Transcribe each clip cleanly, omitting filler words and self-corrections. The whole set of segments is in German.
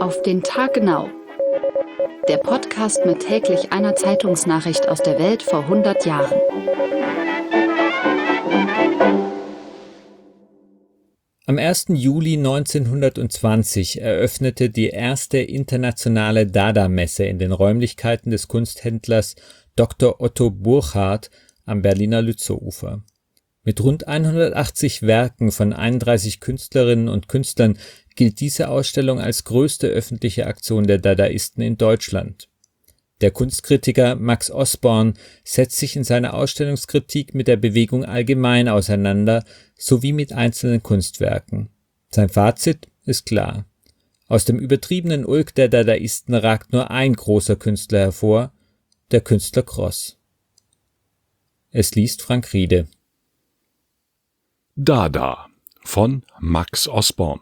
Auf den Tag genau. Der Podcast mit täglich einer Zeitungsnachricht aus der Welt vor 100 Jahren. Am 1. Juli 1920 eröffnete die erste internationale Dada-Messe in den Räumlichkeiten des Kunsthändlers Dr. Otto Burchardt am Berliner Lützowufer. Mit rund 180 Werken von 31 Künstlerinnen und Künstlern gilt diese Ausstellung als größte öffentliche Aktion der Dadaisten in Deutschland. Der Kunstkritiker Max Osborn setzt sich in seiner Ausstellungskritik mit der Bewegung allgemein auseinander, sowie mit einzelnen Kunstwerken. Sein Fazit ist klar. Aus dem übertriebenen Ulk der Dadaisten ragt nur ein großer Künstler hervor, der Künstler Kross. Es liest Frank Riede. Dada von Max Osborn.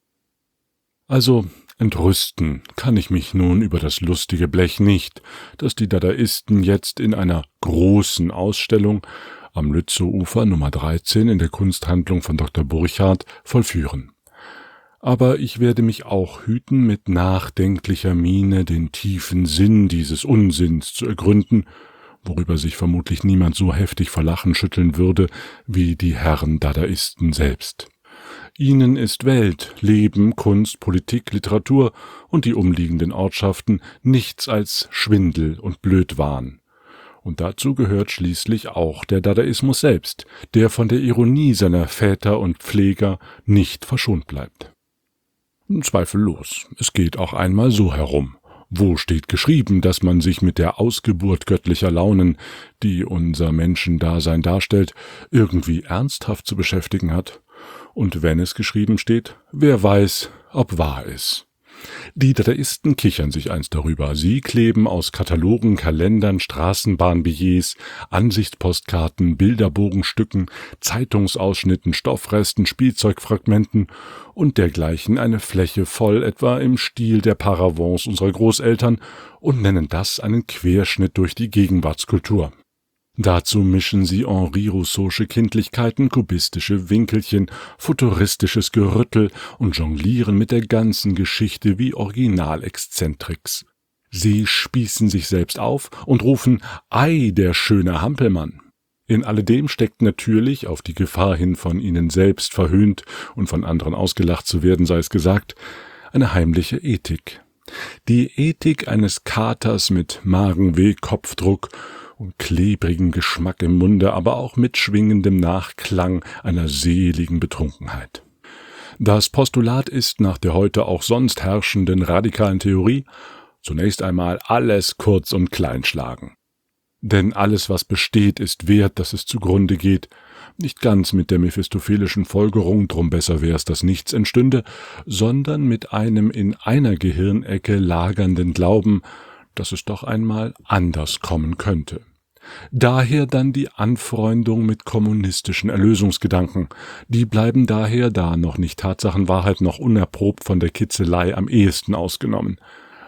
Also, entrüsten kann ich mich nun über das lustige Blech nicht, das die Dadaisten jetzt in einer großen Ausstellung am Lützowufer Nummer 13 in der Kunsthandlung von Dr. Burchardt vollführen. Aber ich werde mich auch hüten, mit nachdenklicher Miene den tiefen Sinn dieses Unsinns zu ergründen, worüber sich vermutlich niemand so heftig vor Lachen schütteln würde wie die Herren Dadaisten selbst. Ihnen ist Welt, Leben, Kunst, Politik, Literatur und die umliegenden Ortschaften nichts als Schwindel und Blödwahn. Und dazu gehört schließlich auch der Dadaismus selbst, der von der Ironie seiner Väter und Pfleger nicht verschont bleibt. Zweifellos, es geht auch einmal so herum. Wo steht geschrieben, dass man sich mit der Ausgeburt göttlicher Launen, die unser Menschendasein darstellt, irgendwie ernsthaft zu beschäftigen hat? Und wenn es geschrieben steht, wer weiß, ob wahr ist. Die Dadaisten kichern sich eins darüber. Sie kleben aus Katalogen, Kalendern, Straßenbahnbillets, Ansichtspostkarten, Bilderbogenstücken, Zeitungsausschnitten, Stoffresten, Spielzeugfragmenten und dergleichen eine Fläche voll, etwa im Stil der Paravents unserer Großeltern, und nennen das einen Querschnitt durch die Gegenwartskultur. Dazu mischen sie Henri Rousseausche Kindlichkeiten, kubistische Winkelchen, futuristisches Gerüttel und jonglieren mit der ganzen Geschichte wie Originalexzentrix. Sie spießen sich selbst auf und rufen »Ei, der schöne Hampelmann«. In alledem steckt natürlich, auf die Gefahr hin, von ihnen selbst verhöhnt und von anderen ausgelacht zu werden, sei es gesagt, eine heimliche Ethik. Die Ethik eines Katers mit Magenweh, Kopfdruck und klebrigem Geschmack im Munde, aber auch mit schwingendem Nachklang einer seligen Betrunkenheit. Das Postulat ist nach der heute auch sonst herrschenden radikalen Theorie zunächst einmal alles kurz und klein schlagen. Denn alles, was besteht, ist wert, dass es zugrunde geht, nicht ganz mit der mephistophelischen Folgerung, drum besser wär's, dass nichts entstünde, sondern mit einem in einer Gehirnecke lagernden Glauben, dass es doch einmal anders kommen könnte. Daher dann die Anfreundung mit kommunistischen Erlösungsgedanken. Die bleiben daher, da noch nicht Tatsachenwahrheit noch unerprobt von der Kitzelei, am ehesten ausgenommen.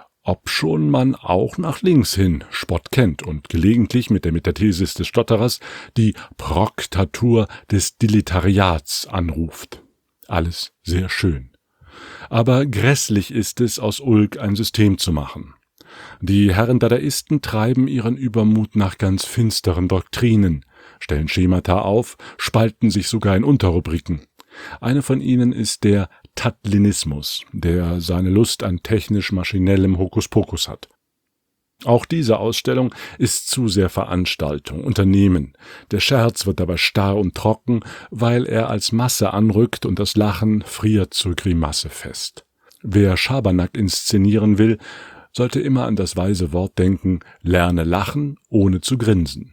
Obschon man auch nach links hin Spott kennt und gelegentlich mit der Metathesis des Stotterers die Proktatur des Dilettariats anruft. Alles sehr schön. Aber grässlich ist es, aus Ulk ein System zu machen. Die Herren Dadaisten treiben ihren Übermut nach ganz finsteren Doktrinen, stellen Schemata auf, spalten sich sogar in Unterrubriken. Eine von ihnen ist der Tatlinismus, der seine Lust an technisch-maschinellem Hokuspokus hat. Auch diese Ausstellung ist zu sehr Veranstaltung, Unternehmen. Der Scherz wird dabei starr und trocken, weil er als Masse anrückt und das Lachen friert zur Grimasse fest. Wer Schabernack inszenieren will, sollte immer an das weise Wort denken, lerne lachen, ohne zu grinsen.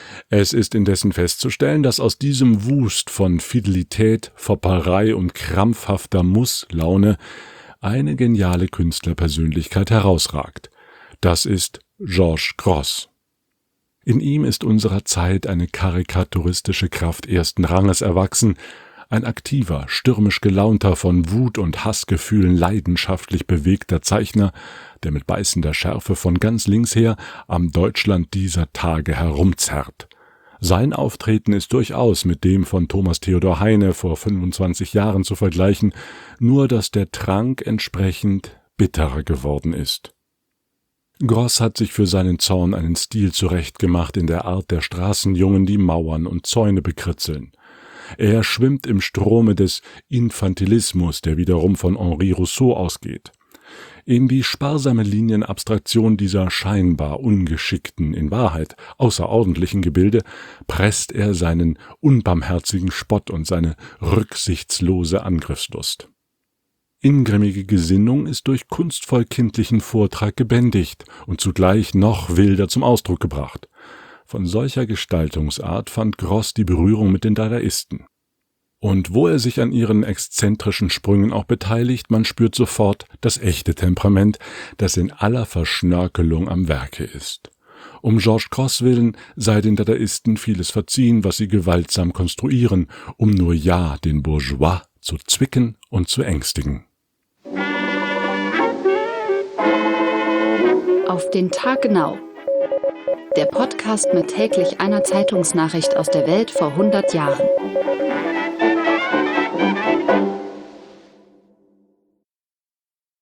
Es ist indessen festzustellen, dass aus diesem Wust von Fidelität, Fopperei und krampfhafter Musslaune eine geniale Künstlerpersönlichkeit herausragt. Das ist Georges Grosz. In ihm ist unserer Zeit eine karikaturistische Kraft ersten Ranges erwachsen, ein aktiver, stürmisch gelaunter, von Wut und Hassgefühlen leidenschaftlich bewegter Zeichner, der mit beißender Schärfe von ganz links her am Deutschland dieser Tage herumzerrt. Sein Auftreten ist durchaus mit dem von Thomas Theodor Heine vor 25 Jahren zu vergleichen, nur dass der Trank entsprechend bitterer geworden ist. Gross hat sich für seinen Zorn einen Stil zurechtgemacht in der Art der Straßenjungen, die Mauern und Zäune bekritzeln. Er schwimmt im Strome des Infantilismus, der wiederum von Henri Rousseau ausgeht. In die sparsame Linienabstraktion dieser scheinbar ungeschickten, in Wahrheit außerordentlichen Gebilde presst er seinen unbarmherzigen Spott und seine rücksichtslose Angriffslust. Ingrimmige Gesinnung ist durch kunstvoll kindlichen Vortrag gebändigt und zugleich noch wilder zum Ausdruck gebracht. Von solcher Gestaltungsart fand Gross die Berührung mit den Dadaisten. Und wo er sich an ihren exzentrischen Sprüngen auch beteiligt, man spürt sofort das echte Temperament, das in aller Verschnörkelung am Werke ist. Um Georges Gross willen sei den Dadaisten vieles verziehen, was sie gewaltsam konstruieren, um nur ja den Bourgeois zu zwicken und zu ängstigen. Auf den Tag genau. Der Podcast mit täglich einer Zeitungsnachricht aus der Welt vor 100 Jahren.